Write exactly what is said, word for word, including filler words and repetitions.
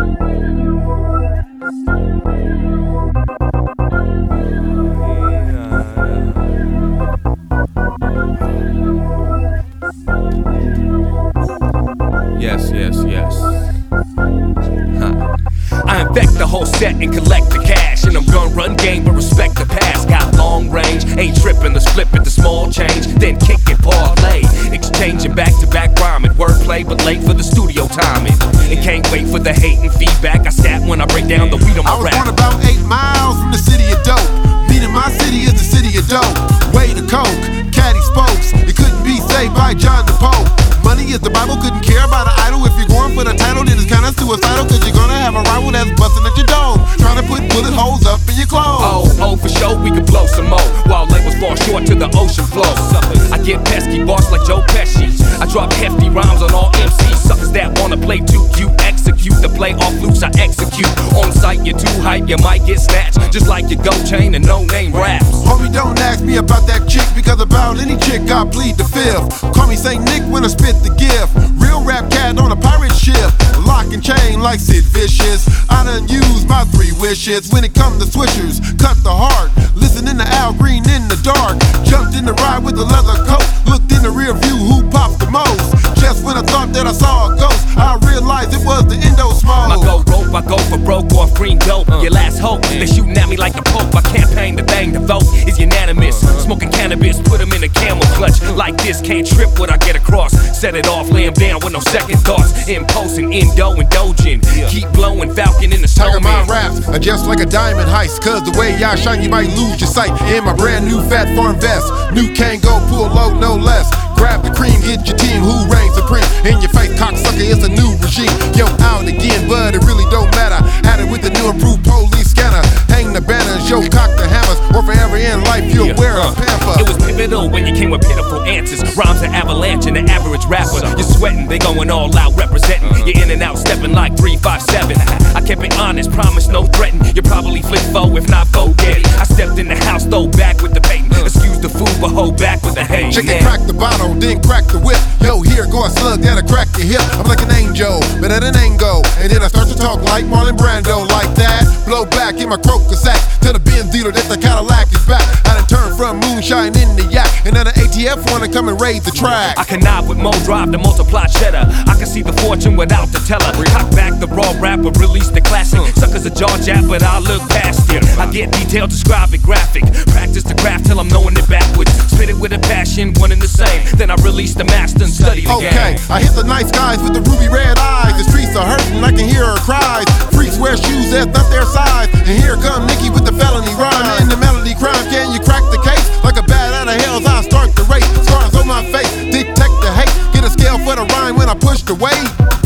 Yes, yes, yes. Huh. I infect the whole set and collect the cash. And I'm gonna run game but respect the past. Got long range, ain't tripping, let's flip it to small change. Then kick it, parlay. Exchanging back to back rhyming. Wordplay but late for the studio timing. And can't wait for the hate and feedback. I stat when I break down the weed on my rap. I was born about eight miles from the city of dope. Meaning my city is the city of dope. Way to coke, caddy spokes. It couldn't be saved by John the Pope. Money is the Bible, couldn't care about an idol. If you're going for the title, then it's kinda suicidal. Cause you're gonna have a rival that's busting at your dome, trying to put bullet holes up in your clothes. Oh, oh, for sure, we can blow some more. While labels fall short to the ocean flow. I get pesky boss like Joe Pesci. I drop hefty rhymes on all M Cs. Suckers that wanna play too cute, execute the play off loose, I execute. On sight, you're too hype, you might get snatched. Just like your gold chain and no name raps. Homie, don't ask me about that chick, because about any chick I plead the fifth. Call me Saint Nick when I spit the gift. Real rap cat on a pirate ship, lock and chain like Sid Vicious. I done used my three wishes. When it come to switchers, cut the heart. Listening to Al Green in the dark. Jumped in the ride with the leather coat. Looked in the rear view, who popped the most? Just when I thought that I saw a ghost, I realized it was the Indo Smoke. I go rope, I go for broke off green dope. Your last hope, they shooting at me like the Pope. I campaign the thing, the vote is unanimous. Smoking cannabis, put them in a camel clutch. Like this, can't trip what I get across. Set it off, lay 'em down with no second thoughts. Imposing, Indo, indulging. Keep blowing, Falcon in the Tiger, my snowman. raps are just like a diamond heist. Cause the way y'all shine, you might lose your sight. In my brand new Fat Farm vest, new Kango, pull low, no less. Grab the cream, hit your team, who reigns supreme? In your face, cocksucker, it's a new regime. Yo, out again, but it really don't matter. At it with the new improved police scanner. Hang the banners, yo, cock the hammers. Or forever in life, you'll Yeah, wear uh, a pamper. It was pivotal when you came with pitiful answers. Rhymes are avalanche and the average rapper. You're sweating, they going all out representing. You're in and out stepping like three five seven. I kept it honest, promise no threaten. You probably flip foe if not forget it. I stepped in the house, throw back with the bait. Excuse the food, but hold back with the hate. Chicken crack the bottle, then crack the whip. Yo, here go a slug that'll crack your hip. I'm like an angel, but at an angle. And then I start to talk like Marlon Brando, like that. Blow back in my croaker sack. Tell the Benz dealer that the Cadillac is back. I done turned from moonshine in the yak. And then the A T F wanna come and raid the track. I connive with Mo Drive to multiply cheddar. I can see the fortune without the teller. Cock back the raw rapper, release the classic. Suckers a jaw jab, but I look past it. I get detailed, describe it graphic. Practice the craft till I'm knowing it backwards. Spit it with a passion, one and the same. Then I release the master and study the game. Okay, I hit the nice guys with the ruby red eyes. The streets are hurting, I can hear her cries. Freaks wear shoes that's not their size. And here come Nikki with the felony rhyme. And the melody crime, can you crack the case? Like a bat out of hell's, I start the race. Scars on my face, detect the hate. Get a scale for the rhyme when I push the weight.